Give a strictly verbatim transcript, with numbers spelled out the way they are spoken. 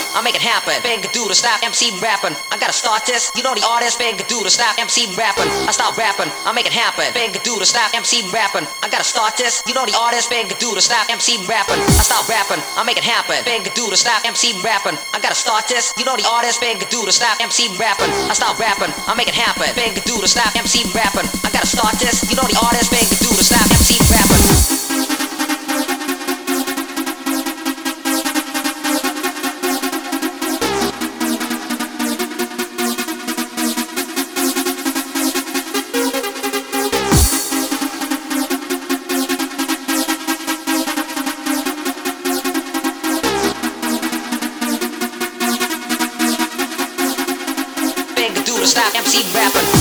I make it happen. Bang do to stop M C rapping. I gotta start this. You know the artist. Bang do to stop M C rapping. I stop rapping. I make it happen. Bang do to stop M C rapping. I gotta start this. You know the artist. Bang do to stop M C rapping. I stop rapping. I make it happen. Bang do to stop M C rapping. I gotta start this. You know the artist. Bang do to stop M C rapping. I stop rapping. I make it happen. Bang do to stop M C rapping. I gotta start this. You know the artist. Bang do to stop M C rapping. Stop M C rapping.